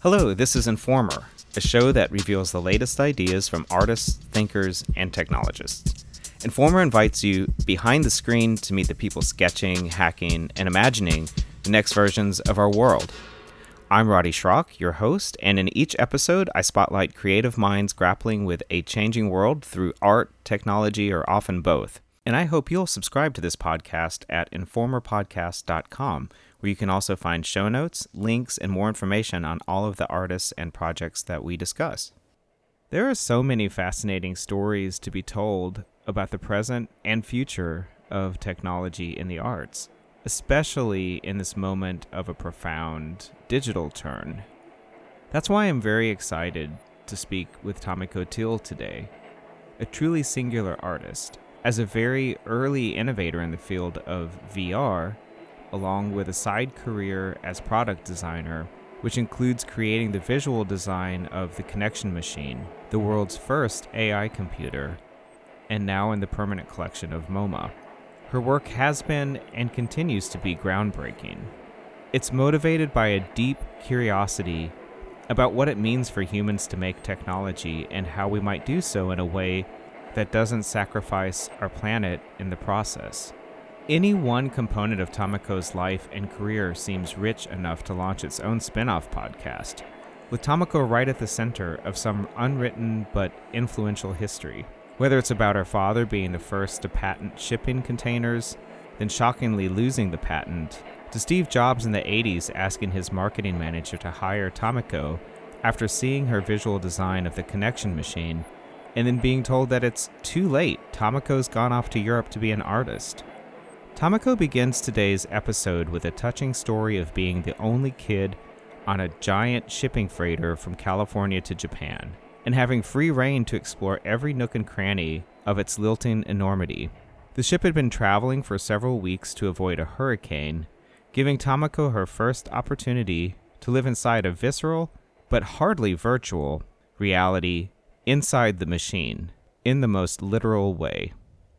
Hello, this is Informer, a show that reveals the latest ideas from artists, thinkers, and technologists. Informer invites you behind the screen to meet the people sketching, hacking, and imagining the next versions of our world. I'm Roddy Schrock, your host, and in each episode, I spotlight creative minds grappling with a changing world through art, technology, or often both. And I hope you'll subscribe to this podcast at informerpodcast.com, where you can also find show notes, links, and more information on all of the artists and projects that we discuss. There are so many fascinating stories to be told about the present and future of technology in the arts, especially in this moment of a profound digital turn. That's why I'm very excited to speak with Tamiko Thiel today, a truly singular artist. As a very early innovator in the field of VR, along with a side career as product designer, which includes creating the visual design of the Connection Machine, the world's first AI computer, and now in the permanent collection of MoMA. Her work has been and continues to be groundbreaking. It's motivated by a deep curiosity about what it means for humans to make technology and how we might do so in a way that doesn't sacrifice our planet in the process. Any one component of Tamiko's life and career seems rich enough to launch its own spin-off podcast, with Tamiko right at the center of some unwritten but influential history. Whether it's about her father being the first to patent shipping containers, then shockingly losing the patent, to Steve Jobs in the 80s asking his marketing manager to hire Tamiko after seeing her visual design of the Connection Machine, and then being told that it's too late, Tamiko's gone off to Europe to be an artist. Tamiko begins today's episode with a touching story of being the only kid on a giant shipping freighter from California to Japan, and having free rein to explore every nook and cranny of its lilting enormity. The ship had been traveling for several weeks to avoid a hurricane, giving Tamiko her first opportunity to live inside a visceral, but hardly virtual, reality inside the machine, in the most literal way.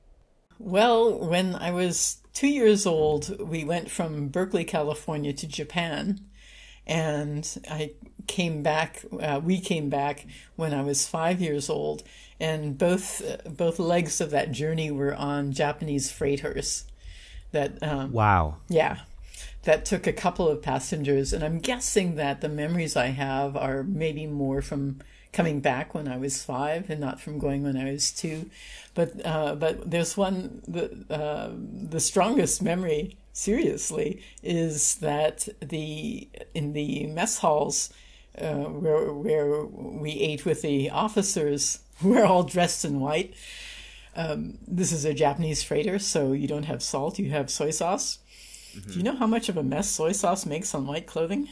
Well, when I was 2 years old, we went from Berkeley, California to Japan, and we came back when I was 5 years old, and both legs of that journey were on Japanese freighters. Wow. Yeah. That took a couple of passengers, and I'm guessing that the memories I have are maybe more from coming back when I was 5 and not from going when I was 2. But there's one, the strongest memory, seriously, is that in the mess halls where we ate with the officers, we're all dressed in white. This is a Japanese freighter, so you don't have salt, you have soy sauce. Mm-hmm. Do you know how much of a mess soy sauce makes on white clothing?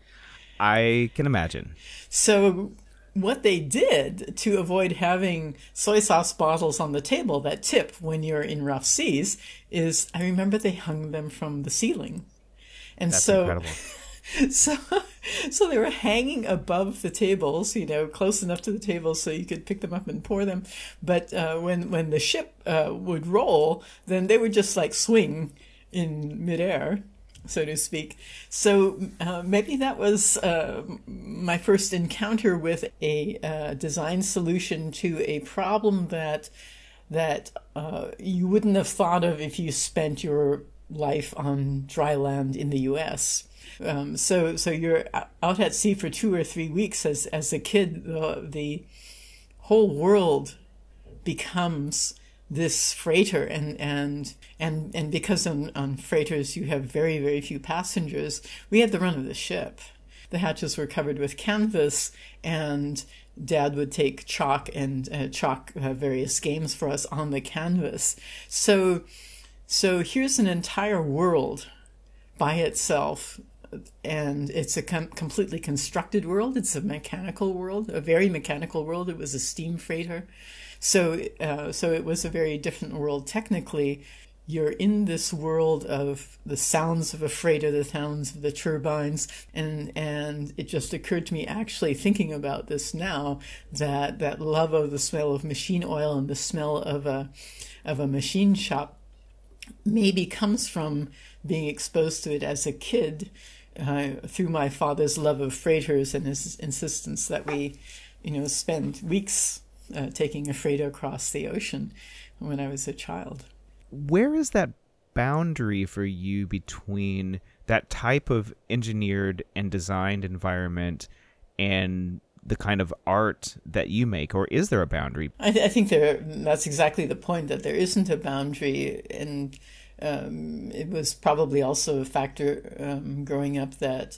I can imagine. So what they did to avoid having soy sauce bottles on the table that tip when you're in rough seas is, I remember they hung them from the ceiling. And That's so incredible. So they were hanging above the tables, close enough to the tables so you could pick them up and pour them. But when the ship would roll, then they would just like swing in midair, so to speak. So maybe that was my first encounter with a design solution to a problem that you wouldn't have thought of if you spent your life on dry land in the U.S. So you're out at sea for 2 or 3 weeks as a kid. The whole world becomes this freighter, and because on freighters you have very, very few passengers, we had the run of the ship. The hatches were covered with canvas, and Dad would take chalk and chalk various games for us on the canvas. So here's an entire world by itself, and it's a completely constructed world. It's a mechanical world, a very mechanical world. It was a steam freighter. So it was a very different world technically. You're in this world of the sounds of a freighter, the sounds of the turbines, and it just occurred to me, actually thinking about this now, that love of the smell of machine oil and the smell of a machine shop maybe comes from being exposed to it as a kid through my father's love of freighters and his insistence that we, spend weeks taking a freighter across the ocean when I was a child. Where is that boundary for you between that type of engineered and designed environment and the kind of art that you make, or is there a boundary? I think that's exactly the point, that there isn't a boundary. And it was probably also a factor growing up that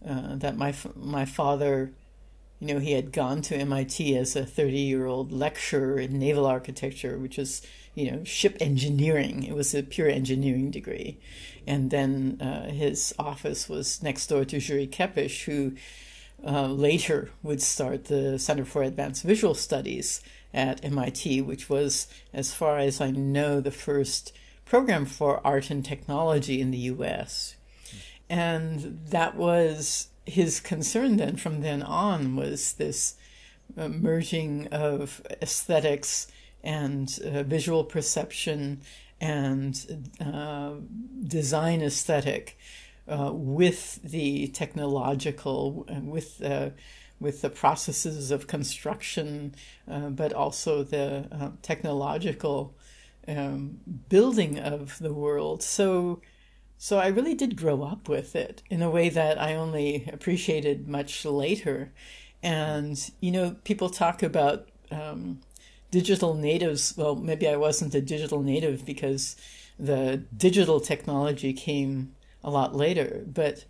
my father, he had gone to MIT as a 30-year-old lecturer in naval architecture, which is, ship engineering. It was a pure engineering degree. And then his office was next door to Juri Kepish, who later would start the Center for Advanced Visual Studies at MIT, which was, as far as I know, the first program for art and technology in the U.S. And that was his concern then, from then on, was this merging of aesthetics and visual perception and design aesthetic with the technological, with the processes of construction, but also the technological building of the world. So I really did grow up with it in a way that I only appreciated much later. And, people talk about digital natives. Well, maybe I wasn't a digital native because the digital technology came a lot later, but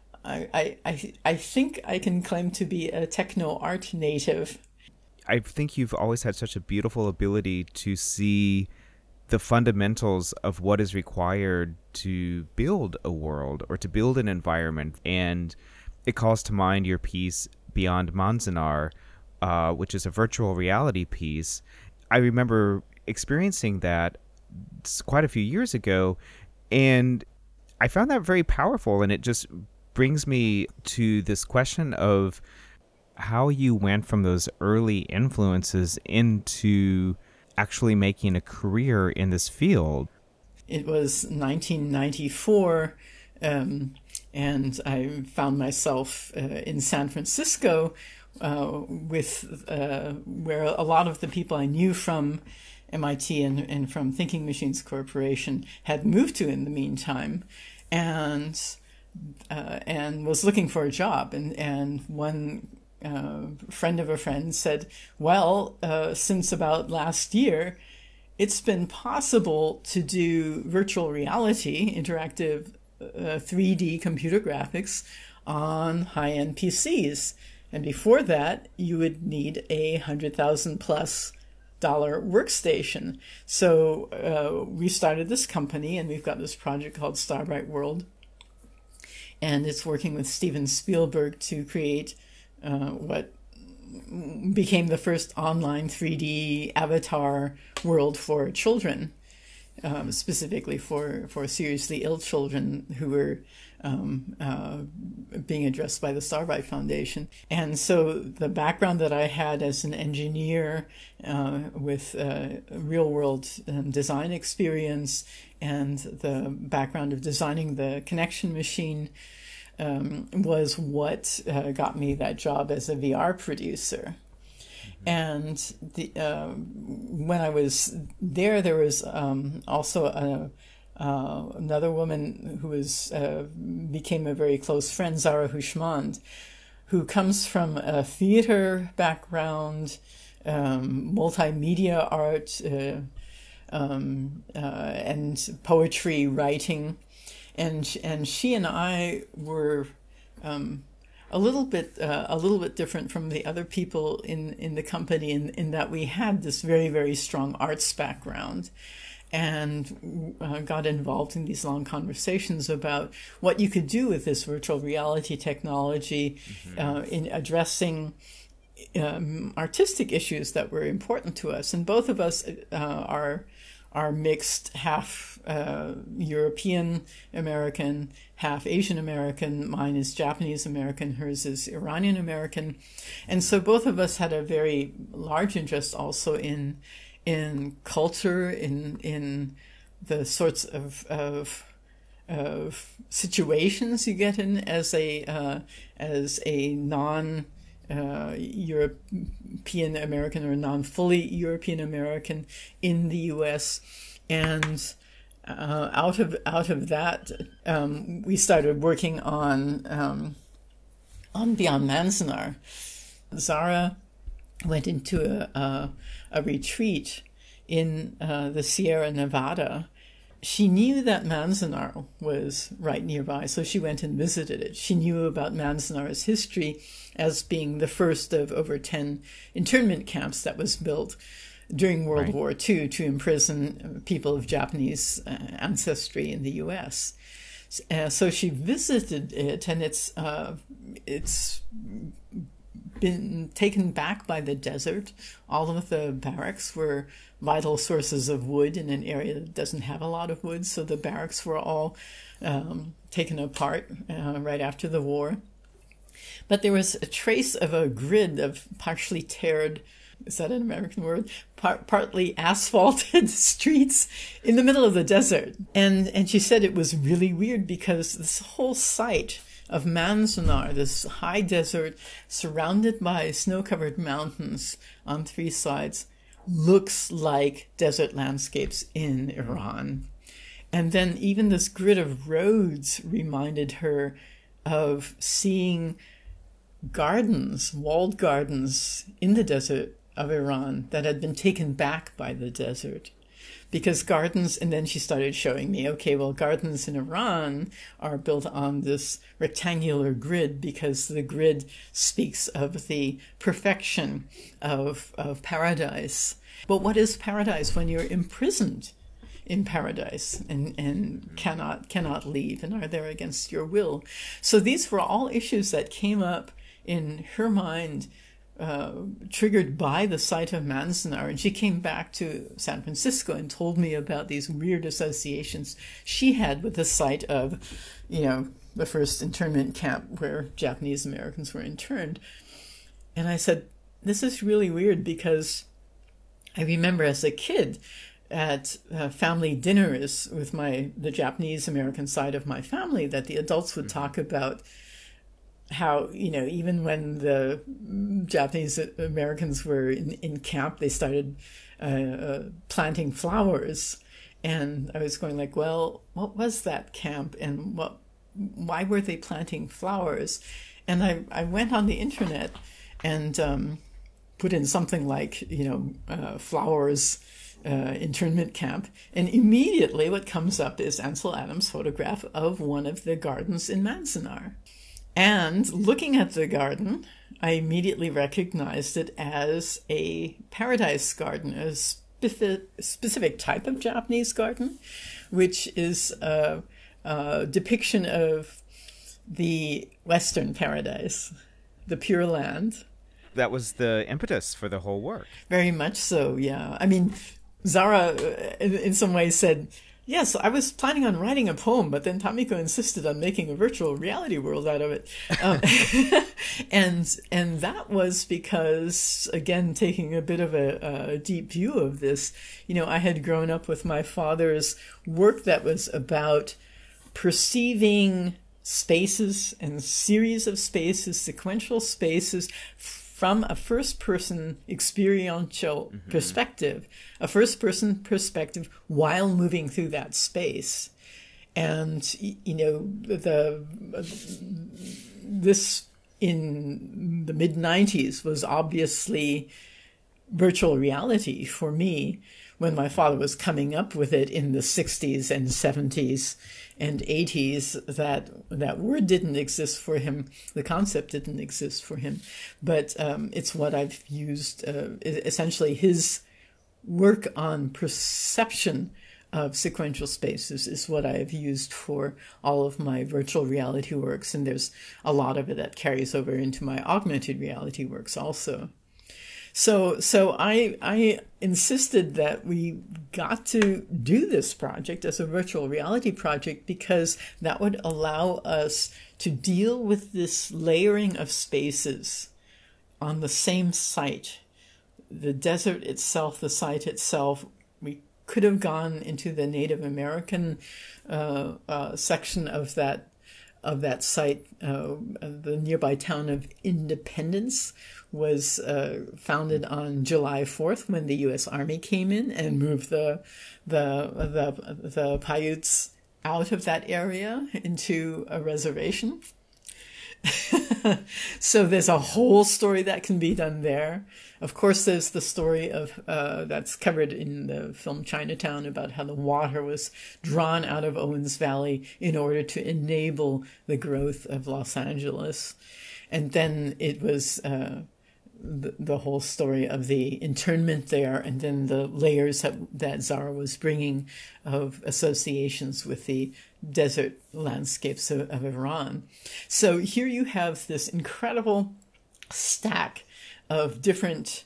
I think I can claim to be a techno art native. I think you've always had such a beautiful ability to see the fundamentals of what is required to build a world or to build an environment. And it calls to mind your piece Beyond Manzanar, which is a virtual reality piece. I remember experiencing that quite a few years ago, and I found that very powerful. And it just brings me to this question of how you went from those early influences into actually making a career in this field. It was 1994, and I found myself in San Francisco with where a lot of the people I knew from MIT and from Thinking Machines Corporation had moved to in the meantime, and was looking for a job. And one friend of a friend said, well, since about last year, it's been possible to do virtual reality, interactive 3D computer graphics on high-end PCs. And before that, you would need a $100,000+ workstation. So we started this company, and we've got this project called Starbright World. And it's working with Steven Spielberg to create what became the first online 3D avatar world for children, specifically for seriously ill children who were being addressed by the Starbright Foundation. And so the background that I had as an engineer with real-world design experience and the background of designing the connection machine was what got me that job as a VR producer. Mm-hmm. And when I was there was also another woman who became a very close friend, Zara Hushmand, who comes from a theater background, multimedia art, and poetry writing. And she and I were a little bit different from the other people in the company in that we had this very, very strong arts background, and got involved in these long conversations about what you could do with this virtual reality technology, mm-hmm. In addressing artistic issues that were important to us. And both of us are mixed, half European American, half Asian American. Mine is Japanese American, hers is Iranian American. And so both of us had a very large interest also in culture, in the sorts of situations you get in as a non European American or non fully European American in the U.S. And out of that, we started working on Beyond Manzanar. Zara went into a retreat in the Sierra Nevada. She knew that Manzanar was right nearby, so she went and visited it. She knew about Manzanar's history as being the first of over 10 internment camps that was built during World War II to imprison people of Japanese ancestry in the U.S. So she visited it, and it's been taken back by the desert. All of the barracks were vital sources of wood in an area that doesn't have a lot of wood, so the barracks were all taken apart right after the war. But there was a trace of a grid of partially tarred, is that an American word? Partly asphalted streets in the middle of the desert. And she said it was really weird because this whole site of Manzanar, this high desert surrounded by snow-covered mountains on 3 sides, looks like desert landscapes in Iran. And then even this grid of roads reminded her of seeing gardens, walled gardens in the desert of Iran that had been taken back by the desert. Because gardens, and then she started showing me, okay, well, gardens in Iran are built on this rectangular grid because the grid speaks of the perfection of paradise. But what is paradise when you're imprisoned in paradise and cannot leave and are there against your will? So these were all issues that came up in her mind, triggered by the site of Manzanar. And she came back to San Francisco and told me about these weird associations she had with the site of, the first internment camp where Japanese Americans were interned. And I said, this is really weird because I remember as a kid at family dinners with the Japanese American side of my family that the adults would talk about how, even when the Japanese Americans were in camp, they started planting flowers. And I was going like, well, what was that camp and why were they planting flowers? And I went on the internet and put in something like, flowers internment camp. And immediately what comes up is Ansel Adams' photograph of one of the gardens in Manzanar. And looking at the garden, I immediately recognized it as a paradise garden, a specific type of Japanese garden, which is a depiction of the Western paradise, the Pure Land. That was the impetus for the whole work. Very much so, yeah. I mean, Zara, in some ways, said, yes, I was planning on writing a poem, but then Tamiko insisted on making a virtual reality world out of it. And that was because, again, taking a bit of a deep view of this, I had grown up with my father's work that was about perceiving spaces and series of spaces, sequential spaces, from a first-person experiential perspective, a first-person perspective while moving through that space. And, this in the mid-90s was obviously virtual reality for me when my father was coming up with it in the 60s and 70s and 80s. That word didn't exist for him. The concept didn't exist for him. But it's what I've used, essentially his work on perception of sequential spaces is what I have used for all of my virtual reality works. And there's a lot of it that carries over into my augmented reality works also. So I insisted that we got to do this project as a virtual reality project because that would allow us to deal with this layering of spaces on the same site. The desert itself, the site itself, we could have gone into the Native American section of that site. The nearby town of Independence was founded on July 4th when the U.S. Army came in and moved the Paiutes out of that area into a reservation. So there's a whole story that can be done there. Of course, there's the story of that's covered in the film Chinatown about how the water was drawn out of Owens Valley in order to enable the growth of Los Angeles. And then it was the whole story of the internment there, and then the layers that Zara was bringing of associations with the desert landscapes of Iran. So here you have this incredible stack of different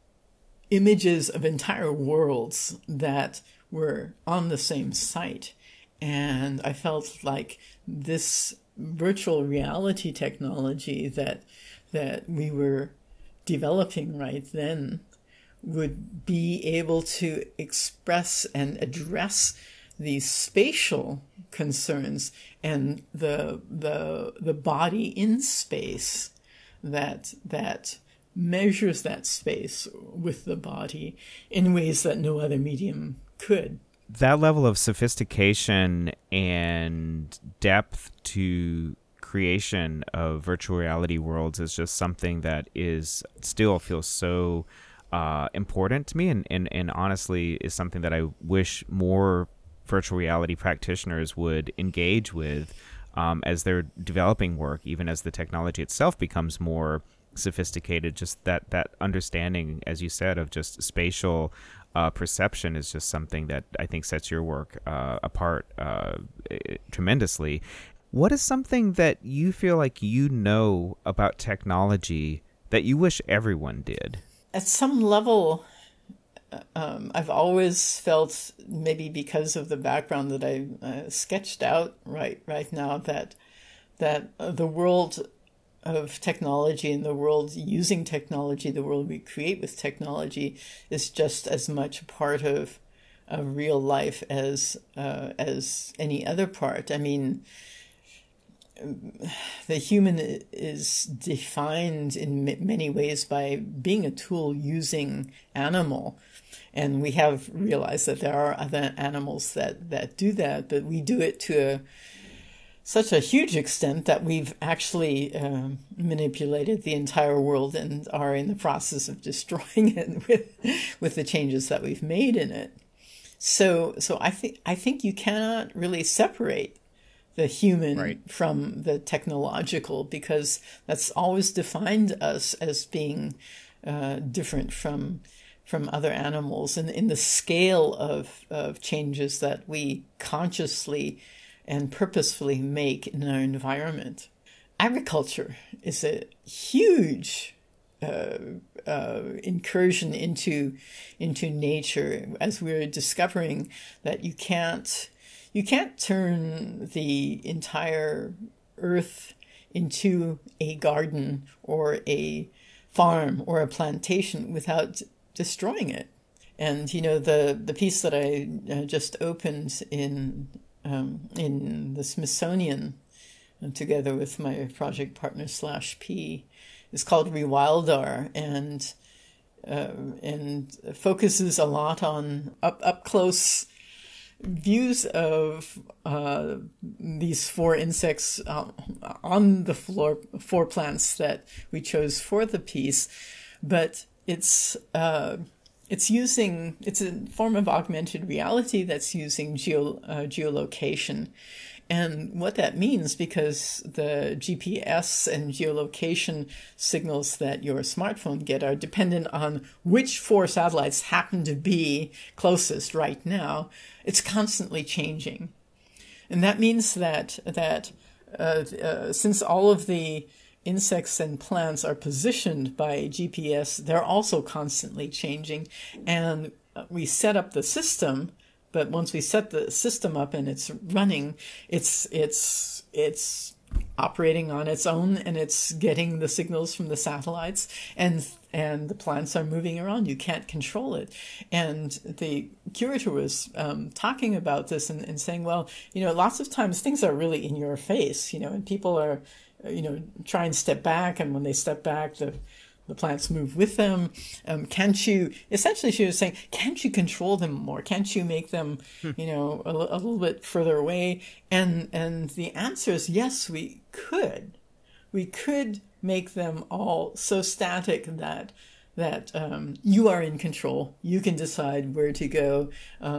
images of entire worlds that were on the same site. And I felt like this virtual reality technology that we were developing right then would be able to express and address these spatial concerns and the body in space that measures that space with the body in ways that no other medium could. That level of sophistication and depth to creation of virtual reality worlds is just something that is still feels so important to me, and honestly is something that I wish more virtual reality practitioners would engage with as they're developing work, even as the technology itself becomes more sophisticated. Just that understanding, as you said, of just spatial perception is just something that I think sets your work apart tremendously. What is something that you feel like you know about technology that you wish everyone did? At some level, I've always felt, maybe because of the background that I sketched out right now, that the world of technology and the world using technology, the world we create with technology, is just as much a part of real life as any other part. I mean, the human is defined in many ways by being a tool using animal. And we have realized that there are other animals that do that, but we do it to such a huge extent that we've actually manipulated the entire world and are in the process of destroying it with the changes that we've made in it. So I think you cannot really separate the human from the technological, because that's always defined us as being different from other animals, and in the scale of changes that we consciously and purposefully make in our environment. Agriculture is a huge incursion into nature, as we're discovering that you can't turn the entire earth into a garden or a farm or a plantation without destroying it. And the piece that I just opened in the Smithsonian, together with my project partner /P, is called Rewildar, and focuses a lot on up close views of these four insects on the four plants that we chose for the piece. But it's a form of augmented reality that's using geolocation. And what that means, because the GPS and geolocation signals that your smartphone get are dependent on which four satellites happen to be closest right now, it's constantly changing. And that means that since all of the insects and plants are positioned by GPS, they're also constantly changing. And we set up the system, but once we set the system up and it's running, it's operating on its own, and it's getting the signals from the satellites, and the plants are moving around. You can't control it. And the curator was talking about this and saying, well, lots of times things are really in your face, and people are, try and step back, and when they step back, the plants move with them. Essentially she was saying, can't you control them more? Can't you make them, a little bit further away? And the answer is yes, we could. We could make them all so static that you are in control. You can decide where to go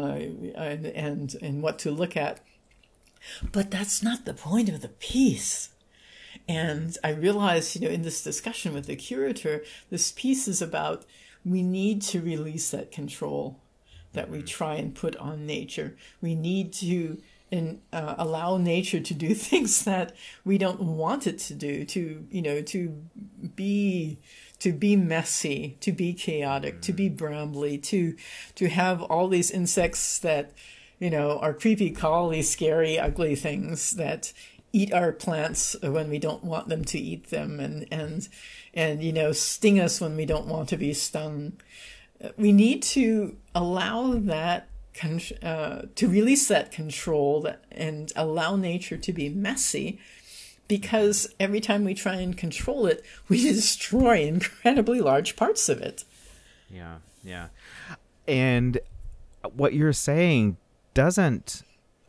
and what to look at. But that's not the point of the piece. And I realized, in this discussion with the curator, this piece is about we need to release that control that we try and put on nature. We need to allow nature to do things that we don't want it to do, to be messy, to be chaotic, to be brambly, to have all these insects that, are creepy, crawly, scary, ugly things that eat our plants when we don't want them to eat them, and sting us when we don't want to be stung. We need to allow that, to release that control and allow nature to be messy, because every time we try and control it, we destroy incredibly large parts of it. Yeah. And what you're saying doesn't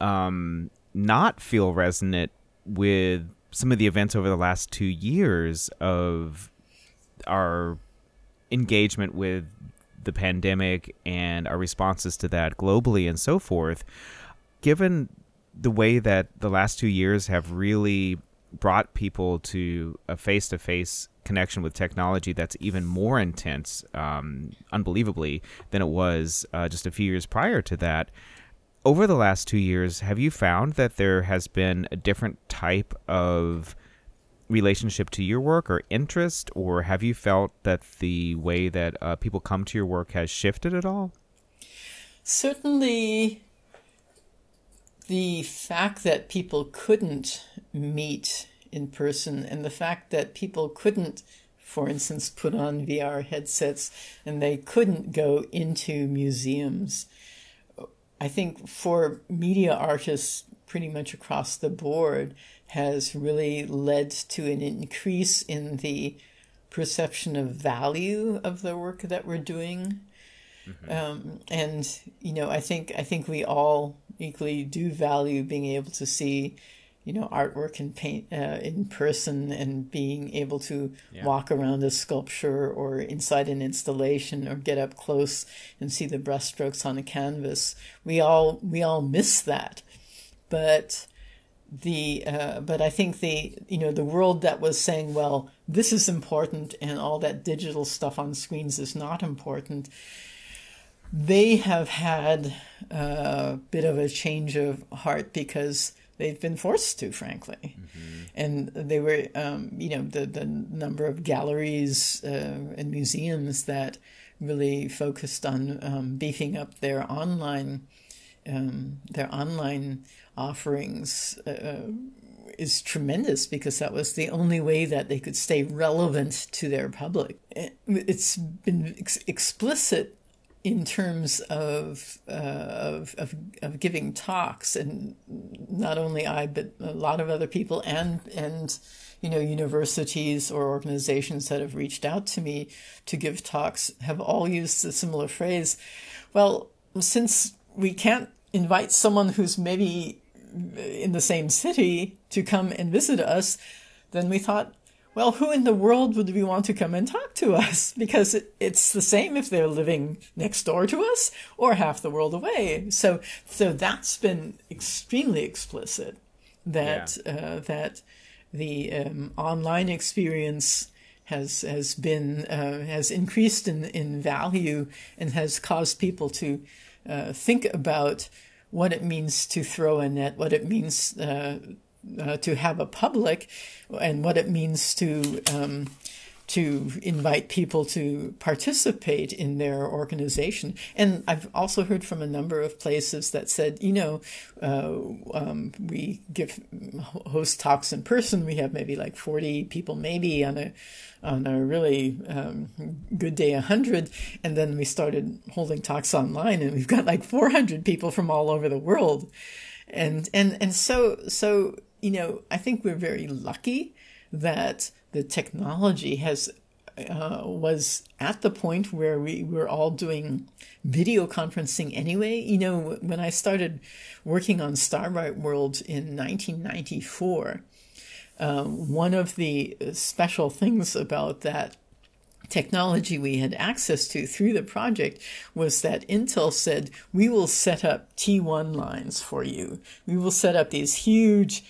not feel resonant with some of the events over the last 2 years of our engagement with the pandemic and our responses to that globally and so forth. Given the way that the last 2 years have really brought people to a face-to-face connection with technology that's even more intense, unbelievably, than it was just a few years prior to that, over the last 2 years, have you found that there has been a different type of relationship to your work or interest, or have you felt that the way that people come to your work has shifted at all? Certainly, the fact that people couldn't meet in person, and the fact that people couldn't, for instance, put on VR headsets, and they couldn't go into museums, I think for media artists pretty much across the board has really led to an increase in the perception of value of the work that we're doing. And I think we all equally do value being able to see artwork and paint in person, and being able to walk around a sculpture or inside an installation, or get up close and see the brushstrokes on a canvas. We all miss that, but I think the world that was saying, well, this is important and all that digital stuff on screens is not important, they have had a bit of a change of heart, because they've been forced to, frankly. And they were, the number of galleries and museums that really focused on beefing up their online offerings is tremendous, because that was the only way that they could stay relevant to their public. It's been explicit in terms of giving talks, and not only I, but a lot of other people, and universities or organizations that have reached out to me to give talks have all used a similar phrase. Well, since we can't invite someone who's maybe in the same city to come and visit us, then we thought, well, who in the world would we want to come and talk to us? Because it's the same if they're living next door to us or half the world away. So that's been extremely explicit, that that the online experience has increased in value, and has caused people to think about what it means to throw a net, what it means to have a public, and what it means to to invite people to participate in their organization. And I've also heard from a number of places that said, we host talks in person. We have maybe like 40 people, maybe on a really good day, 100. And then we started holding talks online, and we've got like 400 people from all over the world. And so I think we're very lucky that the technology was at the point where we were all doing video conferencing anyway. When I started working on Starbright World in 1994, one of the special things about that technology we had access to through the project was that Intel said, we will set up T1 lines for you. We will set up these hugely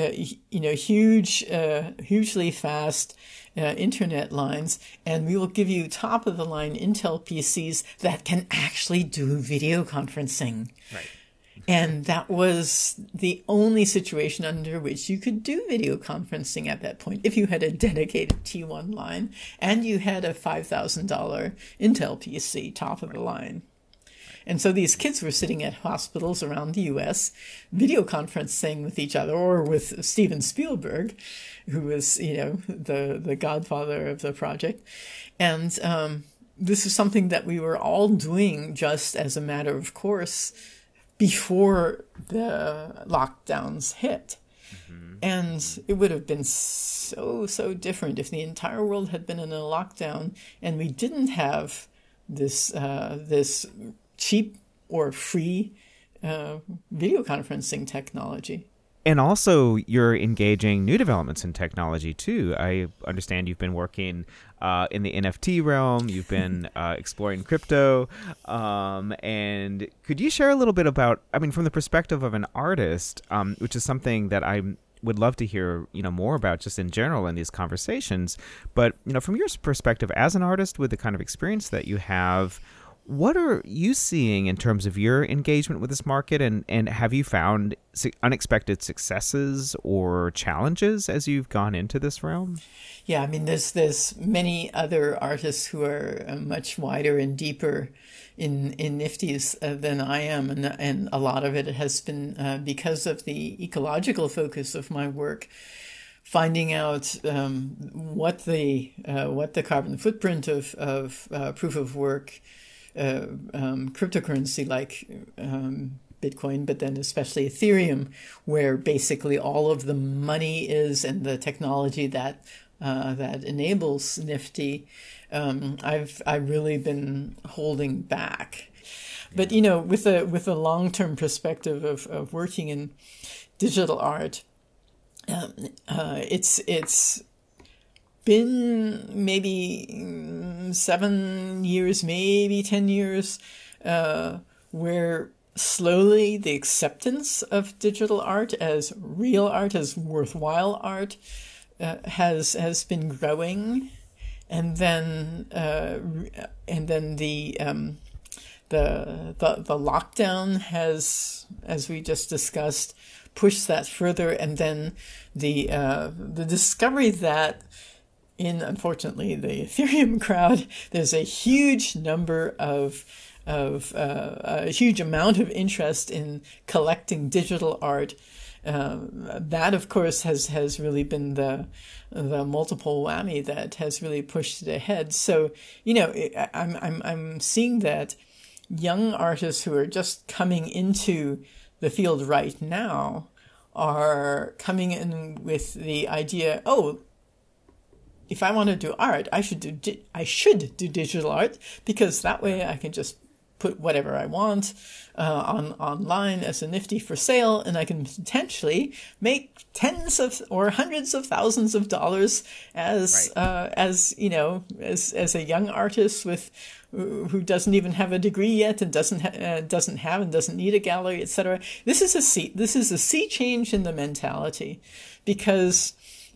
fast internet lines, and we will give you top of the line Intel PCs that can actually do video conferencing. Right. And that was the only situation under which you could do video conferencing at that point, if you had a dedicated T1 line and you had a $5,000 Intel PC top of the line. And so these kids were sitting at hospitals around the U.S., video conferencing with each other, or with Steven Spielberg, who was, the godfather of the project. And this is something that we were all doing just as a matter of course before the lockdowns hit. Mm-hmm. And it would have been so different if the entire world had been in a lockdown and we didn't have this cheap or free video conferencing technology. And also, you're engaging new developments in technology, too. I understand you've been working in the NFT realm. You've been exploring crypto. And could you share a little bit about, from the perspective of an artist, which is something that I would love to hear, more about just in general in these conversations. But, from your perspective as an artist with the kind of experience that you have, what are you seeing in terms of your engagement with this market, and have you found unexpected successes or challenges as you've gone into this realm? Yeah, there's many other artists who are much wider and deeper in NFTs than I am, and a lot of it has been because of the ecological focus of my work. Finding out what the carbon footprint of proof of work cryptocurrency like Bitcoin, but then especially Ethereum, where basically all of the money is and the technology that enables Nifty, I've really been holding back. But with a long-term perspective of working in digital art, it's been maybe 7 years, maybe 10 years, where slowly the acceptance of digital art as real art, as worthwhile art, has been growing, and then the lockdown has, as we just discussed, pushed that further, and then the discovery that unfortunately, the Ethereum crowd, there's a huge number of a huge amount of interest in collecting digital art. That, of course, has really been the multiple whammy that has really pushed it ahead. So, I'm seeing that young artists who are just coming into the field right now are coming in with the idea, if I want to do art, I should do digital art, because that way I can just put whatever I want online as a Nifty for sale, and I can potentially make tens of or hundreds of thousands of dollars as a young artist who doesn't even have a degree yet and doesn't need a gallery, etc. This is a sea change in the mentality, because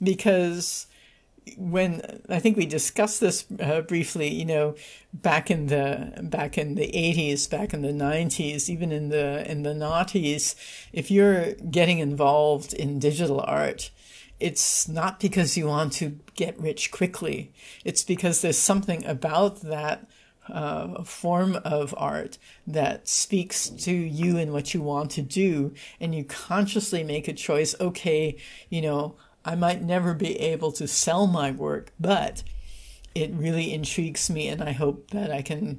when I think we discussed this briefly, back in the 80s, back in the 90s, even in the noughties, if you're getting involved in digital art it's not because you want to get rich quickly. It's because there's something about that form of art that speaks to you and what you want to do, and you consciously make a choice. Okay, I might never be able to sell my work, but it really intrigues me, and I hope that I can,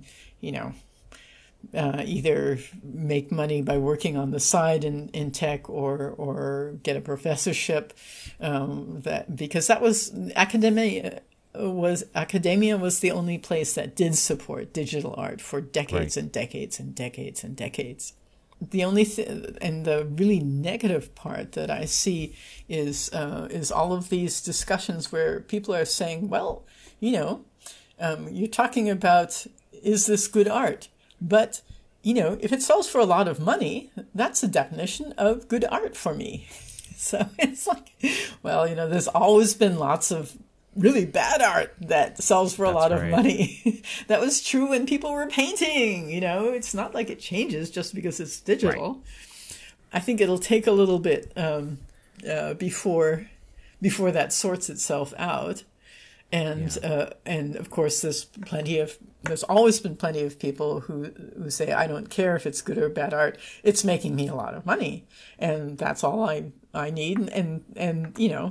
either make money by working on the side in tech, or get a professorship. Because that was academia was the only place that did support digital art for decades and decades and decades and decades. The only and the really negative part that I see is all of these discussions where people are saying, well, you're talking about, is this good art? But, if it sells for a lot of money, that's the definition of good art for me. So it's like, well, there's always been lots of really bad art that sells for a lot of money. That was true when people were painting. It's not like it changes just because it's digital. Right. I think it'll take a little bit before that sorts itself out. And of course, there's always been plenty of people who say, I don't care if it's good or bad art. It's making me a lot of money, and that's all I need. And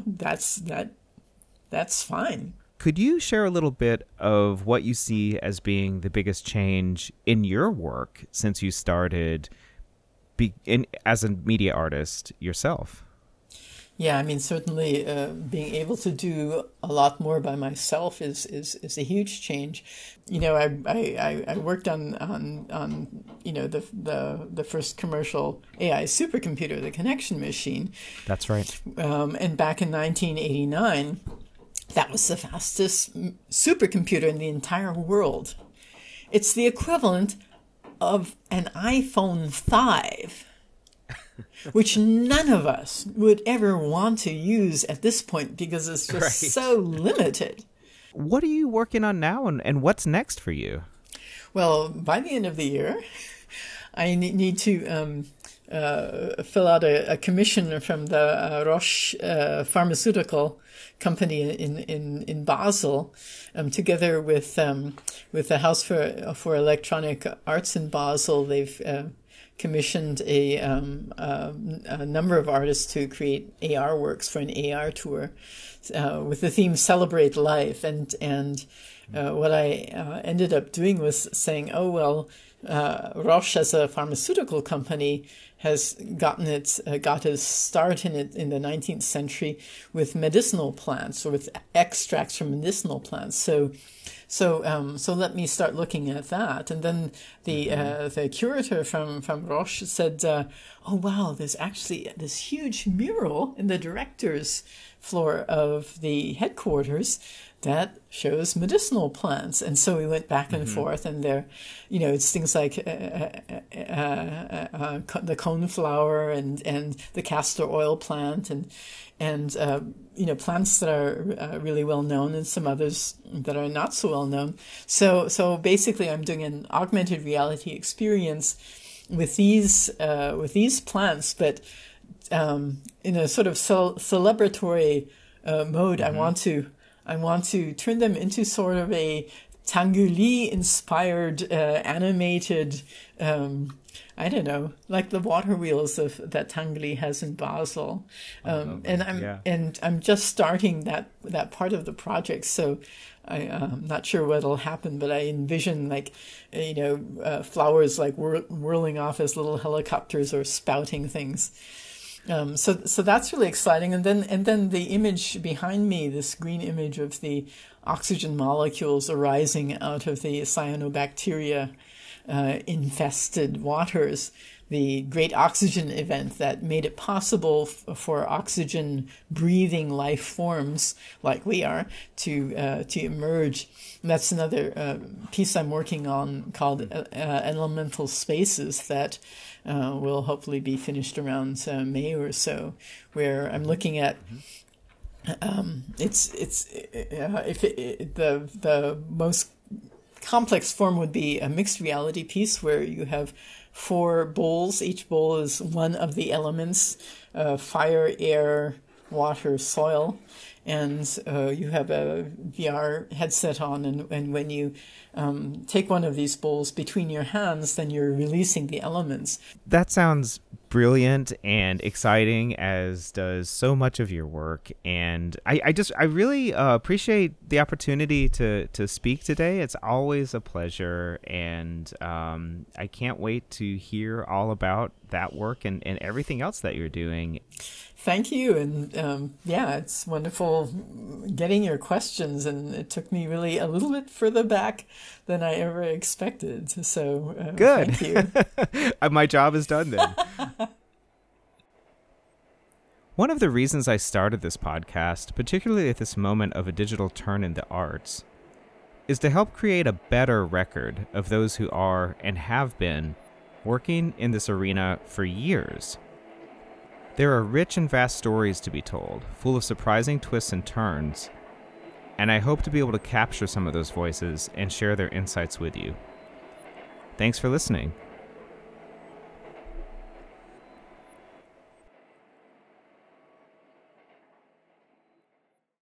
that's fine. Could you share a little bit of what you see as being the biggest change in your work since you started as a media artist yourself? Yeah, certainly being able to do a lot more by myself is a huge change. I worked on the first commercial AI supercomputer, the Connection Machine. That's right. And back in 1989, that was the fastest supercomputer in the entire world. It's the equivalent of an iPhone 5. Which none of us would ever want to use at this point because it's just so limited. What are you working on now, and what's next for you? Well, by the end of the year, I need to fill out a commission from the Roche pharmaceutical company in Basel, together with the House for Electronic Arts in Basel. They've commissioned a number of artists to create AR works for an AR tour with the theme "Celebrate Life." And what I ended up doing was saying, oh well, Roche as a pharmaceutical company has got its start in the 19th century with medicinal plants, or with extracts from medicinal plants. So let me start looking at that. And then the curator from Roche said, oh wow, there's actually this huge mural in the director's floor of the headquarters that shows medicinal plants. And so we went back and forth, and there, it's things like the coneflower and the castor oil plant and plants that are really well known, and some others that are not so well known. So basically, I'm doing an augmented reality experience with these plants, but in a sort of celebratory mode. I want to turn them into sort of a Tanguy inspired animated. I don't know, like the water wheels that Tanguy has in Basel, and I'm just starting that part of the project, so I'm not sure what'll happen, but I envision flowers like whirling off as little helicopters or spouting things. So that's really exciting, and then the image behind me, this green image of the oxygen molecules arising out of the cyanobacteria infested waters, the great oxygen event that made it possible for oxygen breathing life forms like we are to emerge. And that's another piece I'm working on called Elemental Spaces that will hopefully be finished around May or so, where I'm looking at the most complex form would be a mixed reality piece where you have 4 bowls. Each bowl is one of the elements: fire, air, water, soil, and you have a VR headset on, and when you take one of these bowls between your hands, then you're releasing the elements. That sounds brilliant and exciting, as does so much of your work. And I really appreciate the opportunity to speak today. It's always a pleasure, and I can't wait to hear all about that work and everything else that you're doing. Thank you. And it's wonderful getting your questions. And it took me really a little bit further back than I ever expected. So good. Thank you. My job is done then. One of the reasons I started this podcast, particularly at this moment of a digital turn in the arts, is to help create a better record of those who are and have been working in this arena for years. There are rich and vast stories to be told, full of surprising twists and turns, and I hope to be able to capture some of those voices and share their insights with you. Thanks for listening.